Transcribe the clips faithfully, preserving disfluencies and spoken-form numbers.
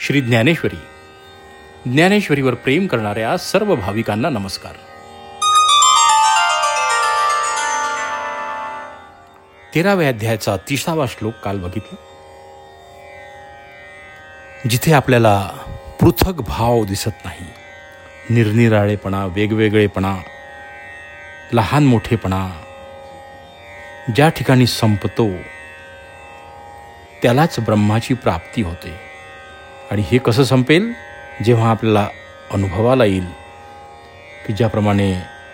श्री ज्ञानेश्वरी. ज्ञानेश्वरीवर प्रेम करणाऱ्या सर्व भाविकांना नमस्कार. तेराव्या अध्यायाचा तिसावा श्लोक काल बघितला, जिथे आपल्याला पृथक भाव दिसत नाही, निरनिराळेपणा, वेगवेगळेपणा, लहान मोठेपणा ज्या ठिकाणी संपतो त्यालाच ब्रह्माची प्राप्ती होते. आणि हे कसं संपेल? जेव्हा आपल्याला अनुभवाला येईल की ज्याप्रमाणे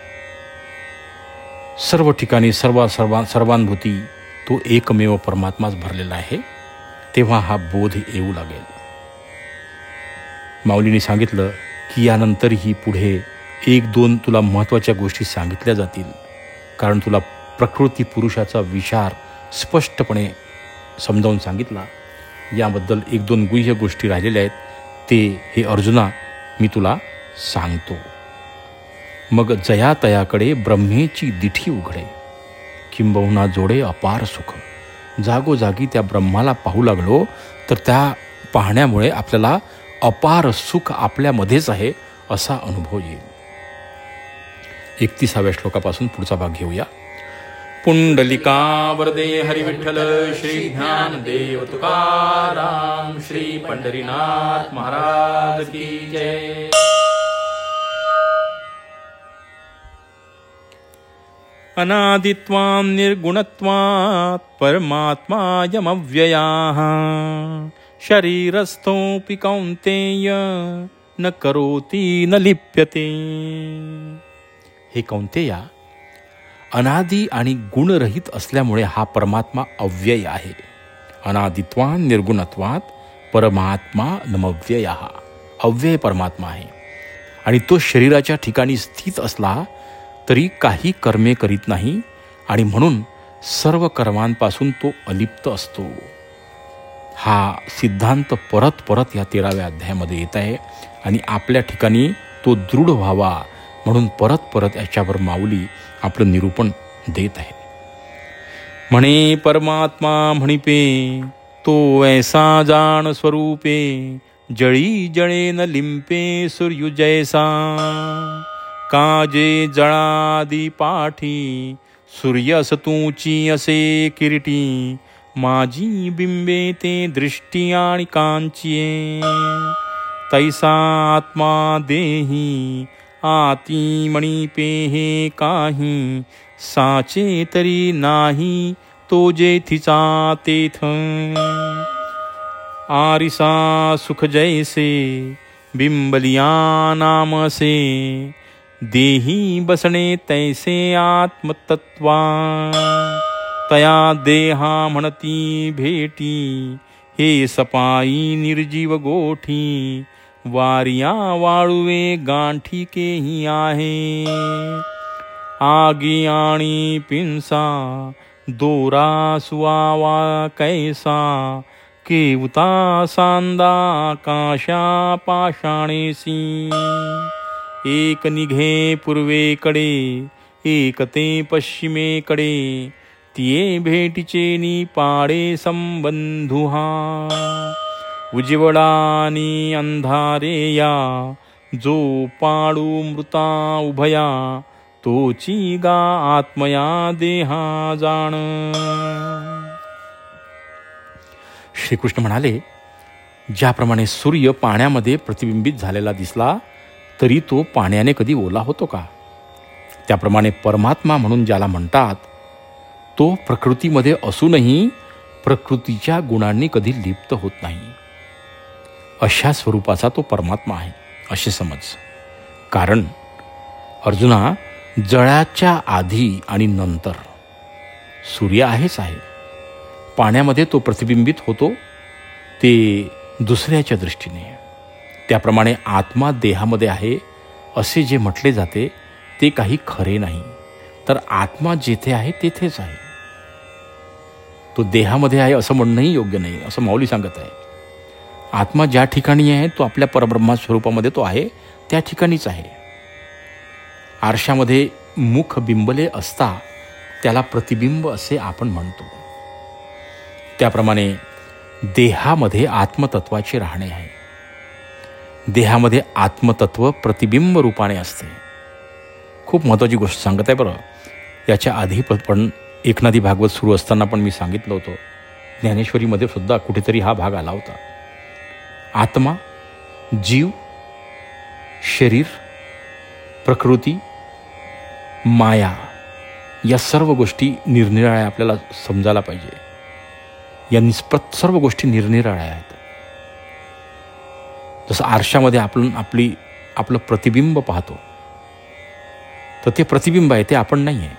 सर्व ठिकाणी सर्व सर्वा सर्वानुभूती तो एकमेव परमात्माच भरलेला आहे, तेव्हा हा बोध येऊ लागेल. माऊलीने सांगितलं की यानंतरही पुढे एक दोन तुला महत्त्वाच्या गोष्टी सांगितल्या जातील, कारण तुला प्रकृती पुरुषाचा विचार स्पष्टपणे समजावून सांगितला. याबद्दल एक दोन गुह्य गोष्टी राहिलेल्या आहेत, ते हे अर्जुना मी तुला सांगतो. मग जयातयाकडे ब्रह्मेची दिठी उघडे, किंबहुना जोडे अपार सुख. जागोजागी त्या ब्रह्माला पाहू लागलो तर त्या पाहण्यामुळे आपल्याला अपार सुख आपल्यामध्येच आहे असा अनुभव येईल. एकतीसाव्या श्लोकापासून पुढचा भाग घेऊया. पुंडलिका वरदे हरी विठ्ठल, श्री ज्ञानदेव तुकाराम, श्री पंढरीनाथ महाराज की जय. अनादित्वां निर्गुणत्वात् परमात्मायमव्ययाः, शरीरस्थोऽपि कौन्तेय न करोति न लिप्यते. हे कौन्तेया, अनादि आणि गुणरहित असल्यामुळे हा परमात्मा अव्यय आहे. अनादित्वात् निर्गुणत्वात् परमात्मा नमव्ययः, अव्यय परमात्मा आहे. आणि तो शरीराच्या ठिकाणी स्थित असला तरी काही कर्मे करीत नाही, आणि म्हणून सर्व कर्मांपासून तो अलिप्त असतो. हा सिद्धांत परत परत या तेराव्या अध्यायामध्ये येत आहे, आणि आपल्या ठिकाणी तो दृढ व्हावा म्हणून परत परत याच्यावर माऊली आपलं निरूपण देत आहे. म्हणे परमात्मा म्हणिपे तो ऐसा जाण स्वरूपे, जळी जळे न लिंपे सूर्य जैसा. काजे जळादी पाठी सूर्य असतूची असे किरीटी, माझी बिंबे ते दृष्टी आणि कांचिये. तैसा आत्मा देही आती मणिपे हे काही, साचे तरी नाही तो जेथिचा तेथ. आरिसा सुख जैसे बिंबलिया नामसे, देही बसणे तैसे आत्मतत्वा. तया देहा म्हणती भेटी, हे सपाई निर्जीव गोठी. वारिया वाळुवे गांठिकेही आहे, आगी आणि पिंसा दोरा सुवावा कैसा. केवता सांदा आकाशा पाषाणेसी, एक निघे पूर्वेकडे एक ते पश्चिमेकडे. तिये भेटीचे निपाडे संबंधुहा, उज्वलानी अंधारे या. जो पाडू मृता उभया, तोची गा आत्मया देहा जाण. श्रीकृष्ण म्हणाले, ज्याप्रमाणे सूर्य पाण्यामध्ये प्रतिबिंबित झालेला दिसला तरी तो पाण्याने कधी ओला होतो का? त्याप्रमाणे परमात्मा म्हणून ज्याला म्हणतात तो प्रकृतीमध्ये असूनही प्रकृतीच्या गुणांनी कधी लिप्त होत नाही, अशा स्वरूपाचा तो परमात्मा आहे असे समज. कारण अर्जुना, जळाच्या आधी आणि नंतर सूर्य आहेच आहे. पाण्यामध्ये तो प्रतिबिंबित होतो ते दुसऱ्याच्या दृष्टीने. त्याप्रमाणे आत्मा देहामध्ये आहे असे जे म्हटले जाते ते काही खरे नाही. तर आत्मा जेथे आहे तेथेच आहे, तो देहामध्ये आहे असं म्हणणंही योग्य नाही, असं माऊली सांगत आहे. आत्मा ज्या ठिकाणी आहे तो आपल्या परब्रह्मा स्वरूपामध्ये तो आहे, त्या ठिकाणीच आहे. आरशामध्ये मुख बिंबले असता त्याला प्रतिबिंब असे आपण म्हणतो. त्याप्रमाणे देहामध्ये आत्मतत्वाचे राहणे आहे. देहामध्ये आत्मतत्व प्रतिबिंब रूपाने असते. खूप महत्त्वाची गोष्ट सांगत आहे बरं. याच्या आधी पण एकनाथी भागवत सुरू असताना पण मी सांगितलं होतं, ज्ञानेश्वरीमध्ये सुद्धा कुठेतरी हा भाग आला होता. आत्मा, जीव, शरीर, प्रकृती, माया या सर्व गोष्टी निरनिराळ्या आपल्याला समजायला पाहिजे. या निष्प्रत सर्व गोष्टी निरनिराळ्या आहेत. जसं आरशामध्ये आपण आपली आपलं प्रतिबिंब पाहतो, तर ते प्रतिबिंब आहे, ते आपण नाही आहे.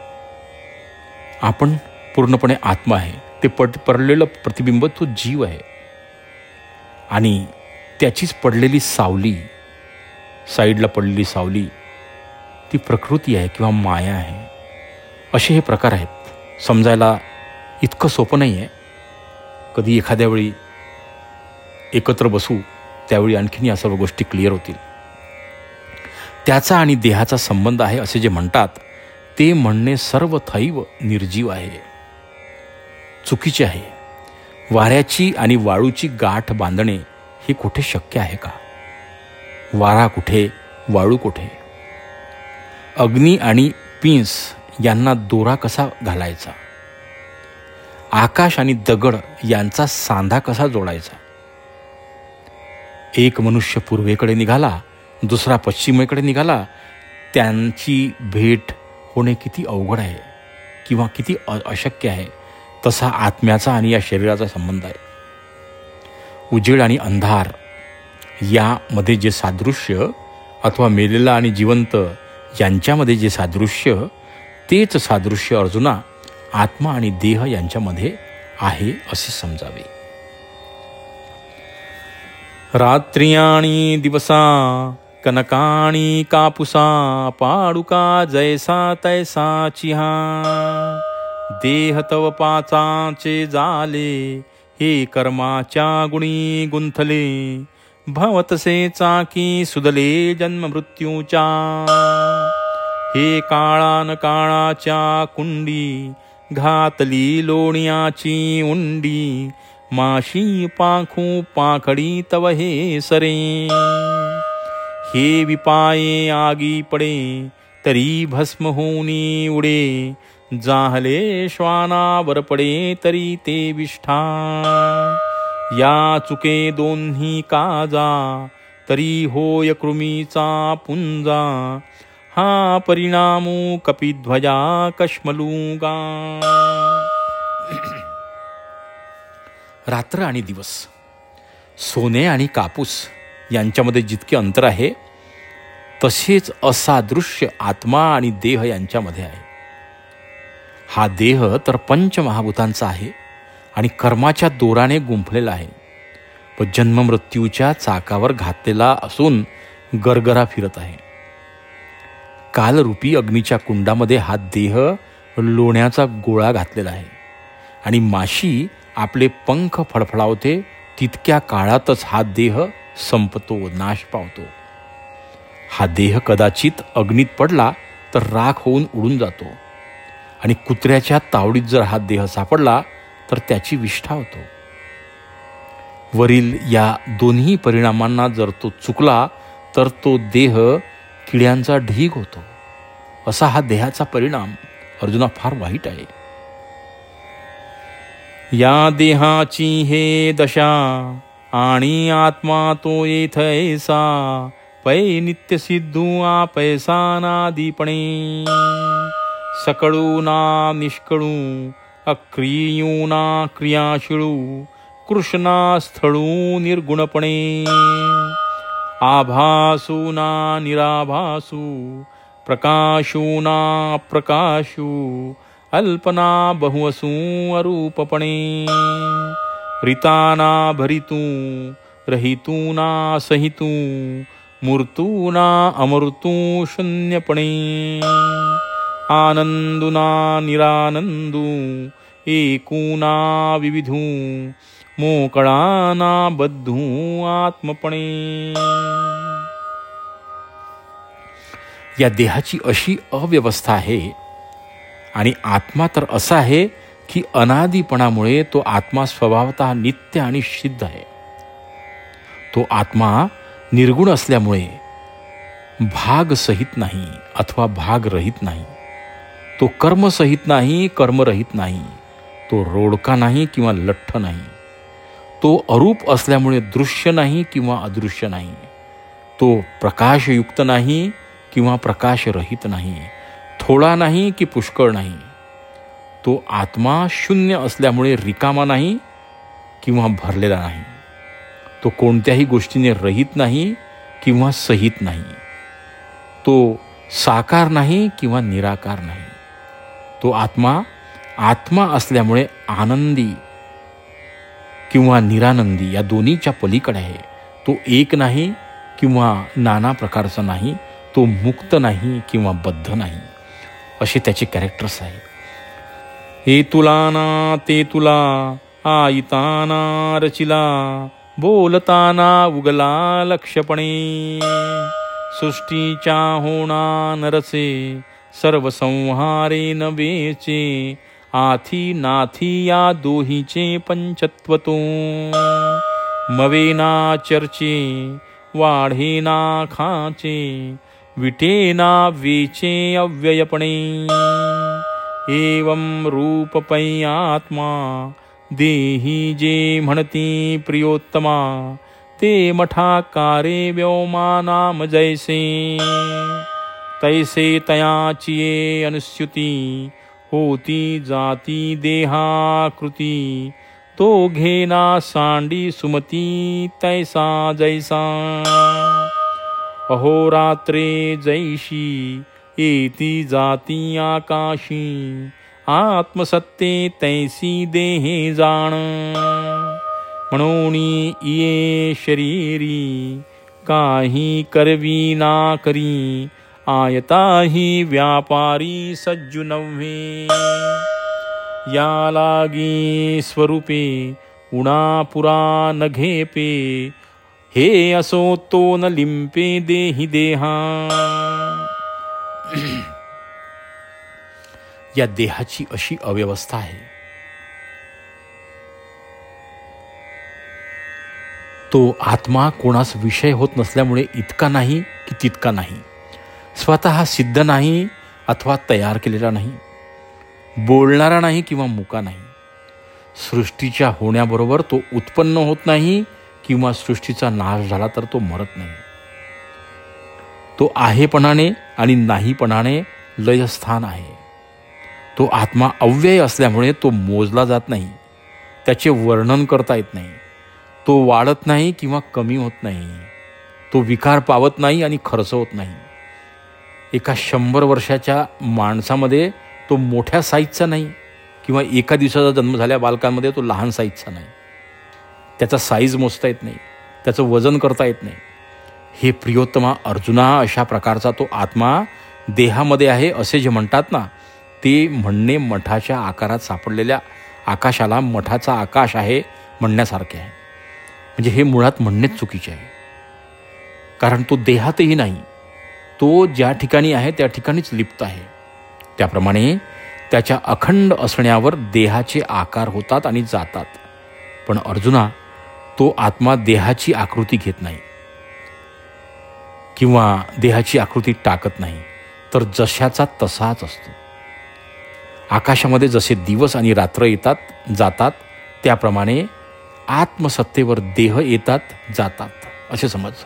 आपण पूर्णपणे आत्मा आहे. ते पड पडलेलं प्रतिबिंब तो जीव आहे. आणि त्याचीच पडलेली सावली, साईडला पडलेली सावली, ती प्रकृती आहे किंवा माया आहे. असे हे प्रकार आहेत. समजायला इतकं सोपं नाही आहे. कधी एखाद्या वेळी एकत्र बसू त्यावेळी आणखीन या सर्व गोष्टी क्लिअर होतील. त्याचा आणि देहाचा संबंध आहे असे जे म्हणतात, ते म्हणणे सर्वथैव निर्जीव आहे, चुकीचे आहे. वाऱ्याची आणि वाळूची गाठ बांधणे हे कुठे शक्य आहे का? वारा कुठे, वाळू कुठे? अग्नी आणि पिंस यांना दोरा कसा घालायचा? आकाश आणि दगड यांचा सांधा कसा जोडायचा? एक मनुष्य पूर्वेकडे निघाला, दुसरा पश्चिमेकडे निघाला. त्यांची भेट होणे किती अवघड आहे किंवा किती अशक्य आहे. तसा आत्म्याचा आणि या शरीराचा संबंध आहे. उजेड आणि अंधार यामध्ये जे सादृश्य, अथवा मेलेला आणि जिवंत यांच्यामध्ये जे सादृश्य, तेच सादृश्य अर्जुना आत्मा आणि देह यांच्यामध्ये आहे असे समजावे. रात्रियाणी दिवसा कनकाणी कापुसा, पाडुका जैसा तैसा चिहा. देह तव पाचाचे जाले, हे कर्माच्या गुणी गुंथले. भवतसे चाकी सुदले जन्म मृत्यूच्या. हे काळान काळाच्या कुंडी, घातली लोण्याची उंडी. माशी पाखू पाखडी तव हे सरे. हे विपाये आगी पडे, तरी भस्म होऊनी उडे. जाहले श्वानावर पडे, तरी ते विष्ठा. या चुके दोन्ही काजा, तरी होय कृमीचा पुंजा. हा परिणामू कपिध्वजा कश्मलुगा. रात्र आणि दिवस, सोने आणि कापूस यांच्यामध्ये जितके अंतर आहे, तसेच असादृश्य आत्मा आणि देह यांच्यामध्ये आहे. हा देह तर पंचमहाभूतांचा आहे आणि कर्माच्या दोराने गुंफलेला आहे व जन्ममृत्यूच्या चाकावर घातलेला असून गरगरा फिरत आहे. कालरूपी अग्नीच्या कुंडामध्ये हा देह लोण्याचा गोळा घातलेला आहे आणि माशी आपले पंख फडफडावते, तितक्या काळातच हा देह संपतो, नाश पावतो. हा देह कदाचित अग्नीत पडला तर राख होऊन उडून जातो आणि कुत्र्याच्या तावडीत जर हा देह सापडला तर त्याची विष्ठा होतो. वरील या दोन्ही परिणामांना जर तो चुकला तर तो देह किड्यांचा ढीग होतो. असा हा देहाचा परिणाम अर्जुना फार वाईट आहे. या देहाची हे दशा, आणि आत्मा तो येथ ऐसा. पै नित्य सिद्धू आपैसा नादीपणे. सकळू ना निष्कळू, अक्रियू ना क्रियाशीळू. कृष्णा स्थळू निर्गुणपणे. आभासू ना निराभासू, प्रकाशू ना प्रकाशू. अल्पना बहुवसू अरूपपणे. रिताना भरितू, रहितू ना सहितू. मूर्तू ना अमृतू शून्यपणे. आनंदू ना निरानंदू, एकू ना विविधू. मोकळा ना बद्धू आत्मपणे. या देहाची अशी अव्यवस्था आहे आणि आत्मा तर असा आहे की अनादिपणामुळे तो आत्मा स्वभावतः नित्य आणि सिद्ध आहे. तो आत्मा निर्गुण असल्यामुळे भाग सहित नाही अथवा भाग रहित नाही. तो कर्मसहित नाही, कर्मरहित नाही. तो रोडका नाही किंवा लठ्ठ नाही. तो अरूप असल्यामुळे दृश्य नाही किंवा अदृश्य नाही. तो प्रकाशयुक्त नाही किंवा प्रकाशरहित नाही. थोडा नाही की पुष्कळ नाही. तो आत्मा शून्य असल्यामुळे रिकामा नाही किंवा भरलेला नाही. तो कोणत्याही गोष्टीने रहित नाही किंवा सहित नाही. तो साकार नाही किंवा निराकार नाही. तो आत्मा आत्मा असल्यामुळे आनंदी किंवा निरानंदी या दोन्हीच्या पलीकडे आहे. तो एक नाही किंवा नाना प्रकारचा नाही. तो मुक्त नाही किंवा बद्ध नाही. असे त्याचे कॅरेक्टर्स आहे. हे तुला ना ते तुला आईताना रचिला, बोलताना उगला लक्षपणे. सृष्टीच्या होणा नरचे, सर्व संहारे न वेचे. आथी नाथी या दोहीचे पंचत्व तो. मवेना चर्चे, वाढेना खाचे. विटेना वेचे अव्ययपणे. एवं रूप पै आत्मा, देही जे म्हणती प्रियोत्तमा. ते मठाकारे व्योमा नाम जैसे. तैसे तयाचिये अनुस्युती, होती जाती देहाकृती. तो घेना सांडी सुमती, तैसा जैसा. अहोरात्रे जैशी, येती जाती आकाशी. आत्मसत्ते तैसी देहे जाण. म्हणून ये शरीरी, काही करवी ना करी. आयताही व्यापारी सज्जू नव्हे. या लागी स्वरूपे, उणापुरा न घेपे. हे असो तो न लिंपे देही देहा. या देहाची अशी अव्यवस्था आहे. तो आत्मा कोणास विषय होत नसल्यामुळे इतका नाही की तितका नाही. स्वतः सिद्ध नाही अथवा तयार केलेला नाही. बोलणारा नाही किंवा मुका नाही. सृष्टीच्या होण्याबरोबर तो उत्पन्न होत नाही किंवा सृष्टीचा नाश झाला तर तो मरत नाही. तो आहेपणाने आणि नाहीपणाने लयस्थान आहे. तो आत्मा अव्यय असल्यामुळे तो मोजला जात नाही. त्याचे वर्णन करता येत नाही. तो वाढत नाही किंवा कमी होत नाही. तो विकार पावत नाही आणि खर्चवत नाही. एका शंभर वर्षाच्या माणसामध्ये तो मोठ्या साईजचा नाही किंवा एका दिवसाचा जन्म झाल्या बालकांमध्ये तो लहान साईजचा नाही. त्याचा साईज मोजता येत नाही. त्याचं वजन करता येत नाही. हे प्रियोत्तमा अर्जुना, अशा प्रकारचा तो आत्मा देहामध्ये आहे असे जे म्हणतात ना, ते म्हणणे मठाच्या आकारात सापडलेल्या आकाशाला मठाचा आकाश आहे म्हणण्यासारखे आहे. म्हणजे हे मुळात म्हणणेच चुकीचे आहे. कारण तो देहातही नाही. तो ज्या ठिकाणी आहे त्या ठिकाणीच लिप्त आहे. त्याप्रमाणे त्याच्या अखंड असण्यावर देहाचे आकार होतात आणि जातात. पण अर्जुना, तो आत्मा देहाची आकृती घेत नाही किंवा देहाची आकृती टाकत नाही, तर जशाचा तसाच असतो. आकाशामध्ये जसे दिवस आणि रात्र येतात जातात, त्याप्रमाणे आत्मसत्तेवर देह येतात जातात असे समज.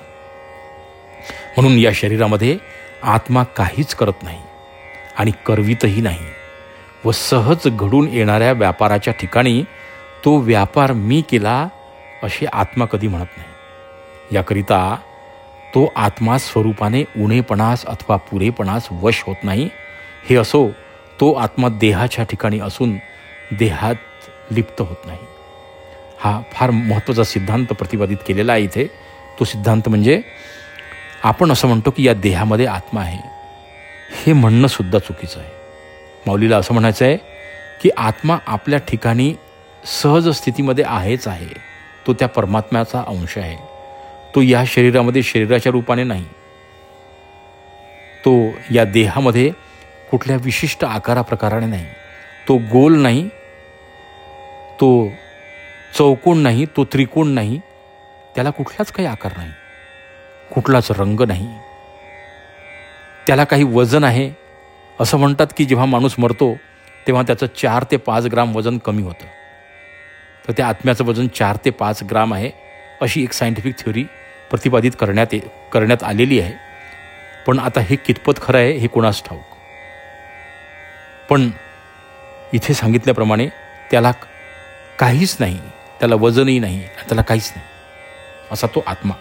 म्हणून या शरीरामध्ये आत्मा काहीच करत नाही आणि करवीतही नाही. व सहज घडून येणाऱ्या व्यापाराच्या ठिकाणी तो व्यापार मी केला असे आत्मा कधी म्हणत नाही. याकरिता तो आत्मा स्वरूपाने उणेपणास अथवा पुरेपणास वश होत नाही. हे असो, तो आत्मा देहाच्या ठिकाणी असून देहात लिप्त होत नाही. हा फार महत्त्वाचा सिद्धांत प्रतिपादित केलेला आहे इथे. तो सिद्धांत म्हणजे आपण असं म्हणतो की या देहामध्ये आत्मा आहे, हे म्हणणं सुद्धा चुकीचं आहे. माऊलीला असं म्हणायचं आहे की आत्मा आपल्या ठिकाणी सहज स्थितीमध्ये आहेच आहे. तो त्या परमात्म्याचा अंश आहे. तो या शरीरामध्ये शरीराच्या रूपाने नाही. तो या देहामध्ये कुठल्या विशिष्ट आकारा प्रकाराने नाही. तो गोल नाही, तो चौकोन नाही, तो त्रिकोण नाही, त्याला कुठलाच काही आकार नाही. कुठलाच रंग नाही, त्याला काही वजन आहे. असं म्हणतात की जेव्हा माणूस मरतो तेव्हा त्याचं चार ते पाच ग्राम वजन कमी होतं. तर त्या आत्म्याचं वजन चार ते पाच ग्राम आहे अशी एक सायंटिफिक थ्योरी प्रतिपादित करण्यात करण्यात आलेली आहे. पण आता हे कितपत खरं आहे हे कोणास ठाऊक. पण इथे सांगितल्याप्रमाणे त्याला काहीच नाही, त्याला वजनही नाही, त्याला काहीच नाही, असा तो आत्मा.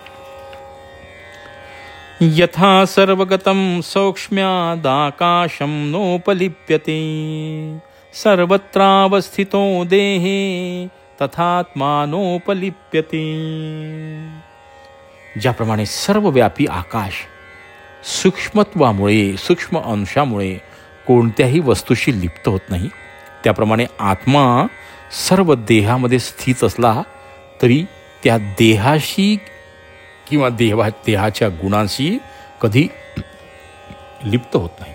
यथा सर्वगतं सौक्ष्म्यादाकाशं नोपलिप्यते सर्वत्रावस्थितो देहे तथात्मानोपलिप्यते. ज्याप्रमाणे सर्वव्यापी आकाश सूक्ष्मत्वामुळे, सूक्ष्म अंशामुळे कोणत्याही वस्तूशी लिप्त होत नाही, त्याप्रमाणे आत्मा सर्व देहामध्ये स्थित असला तरी त्या देहाशी किंवा देहा देहाच्या गुणांशी कधी लिप्त होत नाही.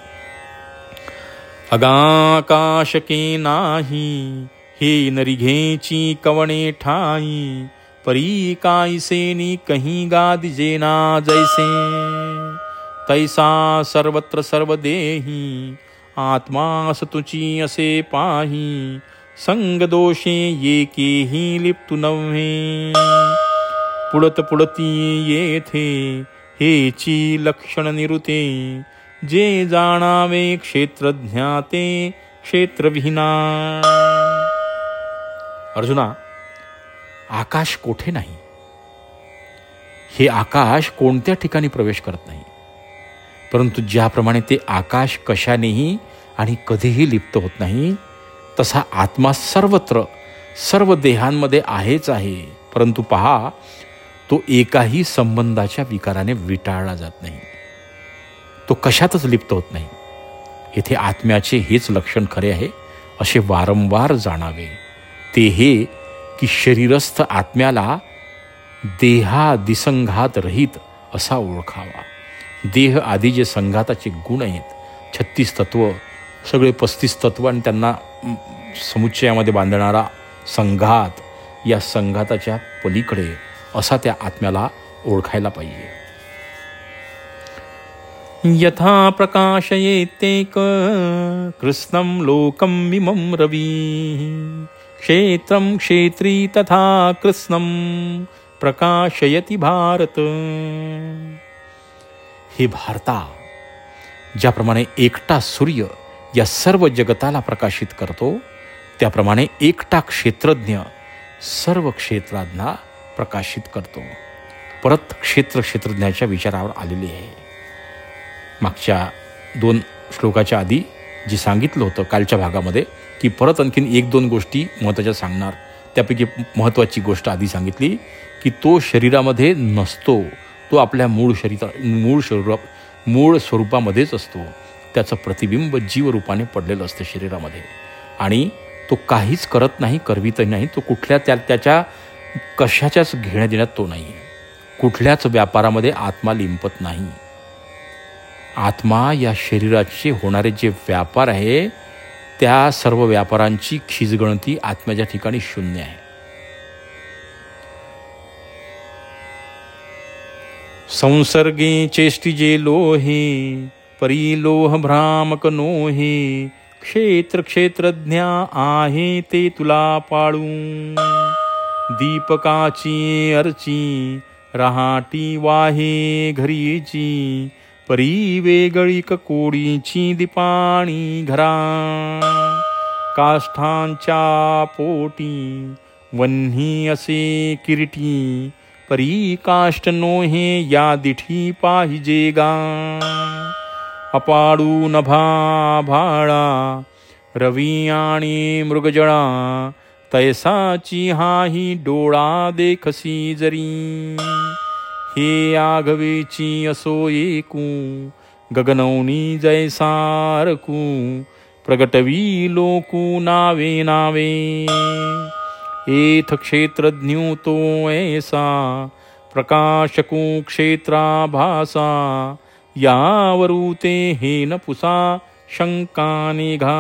अगाकाशके नाही हे नरिघेची कवणे ठाई परी कायसेनी कहीं गादिजे ना जैसे तैसा सर्वत्र सर्वदेही आत्मा सतुची असे पाही संग दोषे ये केही लिप्तु नव्हे पुडत पुडती येथे हेची लक्षण निरुते जे जाणावे क्षेत्रज्ञाते क्षेत्रविहीना. अर्जुना, आकाश कोठे नाही, हे आकाश कोणत्या ठिकाणी प्रवेश करत नाही, परंतु ज्याप्रमाणे ते आकाश कशानेही आणि कधीही लिप्त होत नाही, तसा आत्मा सर्वत्र सर्व देहांमध्ये आहेच आहे. परंतु पहा, तो एकाही संबंधाच्या विकाराने विटाळला जात नाही, तो कशातच लिप्त होत नाही. येथे आत्म्याचे हेच लक्षण खरे आहे असे वारंवार जाणावे. ते हे की शरीरस्थ आत्म्याला देहादिसंघात रहित असा ओळखावा. देह आदी जे संघाताचे गुण आहेत, छत्तीस तत्व, सगळे पस्तीस तत्व आणि त्यांना समुच्चयामध्ये बांधणारा संघात, या संघाताच्या पलीकडे असा त्या आत्म्याला ओळखायला पाहिजे. यथा प्रकाशयेतेक कृष्णं लोकं इमं रवी क्षेत्रं क्षेत्री तथा कृष्णं प्रकाशयति भारत. हे भारता, ज्याप्रमाणे एकटा सूर्य या सर्व जगताला प्रकाशित करतो, त्याप्रमाणे एकटा क्षेत्रज्ञ सर्व क्षेत्रांना प्रकाशित करतो. परत क्षेत्र क्षेत्रज्ञाच्या विचारावर आलेली आहे. मागच्या दोन श्लोकाच्या आधी जे सांगितलं होतं कालच्या भागामध्ये, की परत आणखीन एक दोन गोष्टी महत्त्वाच्या सांगणार. त्यापैकी महत्त्वाची गोष्ट आधी सांगितली की तो शरीरामध्ये नसतो, तो आपल्या मूळ शरीरा मूळ शरीर मूळ स्वरूपामध्येच असतो. त्याचं प्रतिबिंब जीवरूपाने पडलेलं असतं शरीरामध्ये, आणि तो काहीच करत नाही, करवितही नाही. तो कुठल्या त्या त्याच्या कशाच्याच घेण्या देण्यात तो नाही. कुठल्याच व्यापारामध्ये आत्मा लिंपत नाही. आत्मा या शरीराचे होणारे जे व्यापार आहे, त्या सर्व व्यापारांची खिजगणती आत्म्याच्या ठिकाणी शून्य आहे. संसर्गे चेष्टिजे लोहे परी लोह भ्रामक नोहे क्षेत्र क्षेत्रज्ञा आहे ते तुला पाळू दीपकाची अर्ची रहाटी वाहे घरीची परी वेगळी कोडीची दीपाणी घरा काष्ठांच्या पोटी वन्ही असे किरीटी परी काष्ट नोहे या दिठी पाहिजे गा अपाडू नभा भाळा रवी आणि मृगजळा तैसाची हाही डोळा देखसी जरी हे आघवेची असो एकू गगनौनी जैसारकू प्रगटवी लोकू नावे नावे एथ क्षेत्रज्ञू तो ऐसा प्रकाशकू क्षेत्राभासा यावरूते हे न पुसा शंका निघा.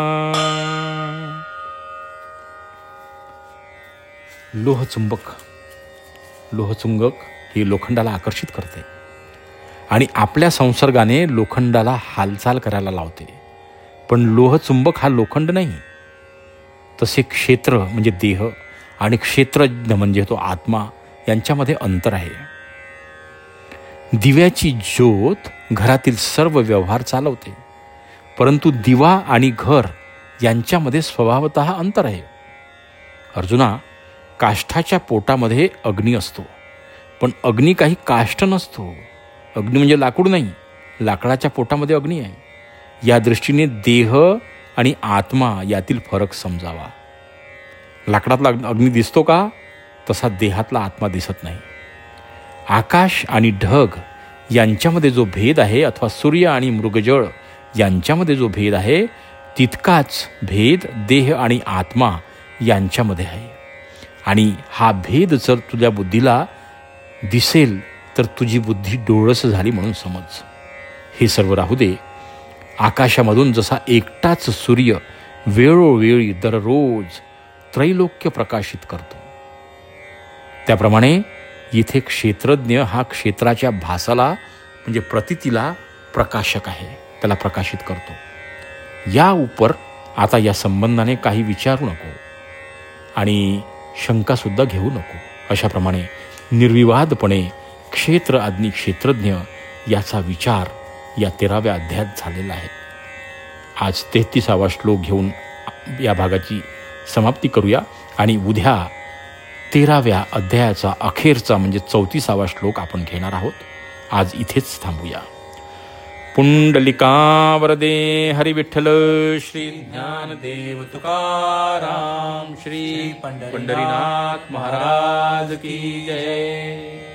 लोहचुंबक लोहचुंबक हे लोखंडाला आकर्षित करते. आणि आपल्या संसर्गाने लोखंडाला हालचाल करायला लावते. पण लोहचुंबक हा लोखंड नाही. तसे क्षेत्र म्हणजे देह आणि क्षेत्रज्ञ म्हणजे तो आत्मा यांच्यामध्ये अंतर आहे. दिव्याची ज्योत घरातील सर्व व्यवहार चालवते, परंतु दिवा आणि घर यांच्यामध्ये स्वभावतः अंतर आहे. अर्जुना, काष्ठाच्या पोटामध्ये अग्नी असतो, पण अग्नी काही काष्ठ नसतो. अग्नी म्हणजे लाकूड नाही, लाकडाच्या पोटामध्ये अग्नी आहे. या दृष्टीने देह आणि आत्मा यातील फरक समजावा. लाकडातला अग्नी दिसतो का, तसा देहातला आत्मा दिसत नाही. आकाश आणि ढग यांच्यामध्ये जो भेद आहे, अथवा सूर्य आणि मृगजळ यांच्यामध्ये जो भेद आहे, तितकाच भेद देह आणि आत्मा यांच्यामध्ये आहे. आणि हा भेद जर तुझ्या बुद्धीला दिसेल तर तुझी बुद्धी डोळस झाली म्हणून समज. हे सर्व राहू दे. आकाशामधून जसा एकटाच सूर्य वेळोवेळी दररोज त्रैलोक्य प्रकाशित करतो, त्याप्रमाणे इथे क्षेत्रज्ञ हा क्षेत्राच्या भासाला म्हणजे प्रतीतीला प्रकाशक आहे, त्याला प्रकाशित करतो. या उपर आता या संबंधाने काही विचारू नको आणि शंकासुद्धा घेऊ नको. अशाप्रमाणे निर्विवादपणे क्षेत्र आज्ञी क्षेत्रज्ञ याचा विचार या तेराव्या अध्यायात झालेला आहे. आज तेहतीसावा श्लोक घेऊन या भागाची समाप्ती करूया आणि उद्या तेराव्या अध्यायाचा अखेरचा म्हणजे चौतीसावा श्लोक आपण घेणार आहोत. आज इथेच थांबूया. पुंडलिका वरदे हरी विठ्ठल श्री ज्ञानदेव तुकाराम श्री पंढरीनाथ महाराज की जय.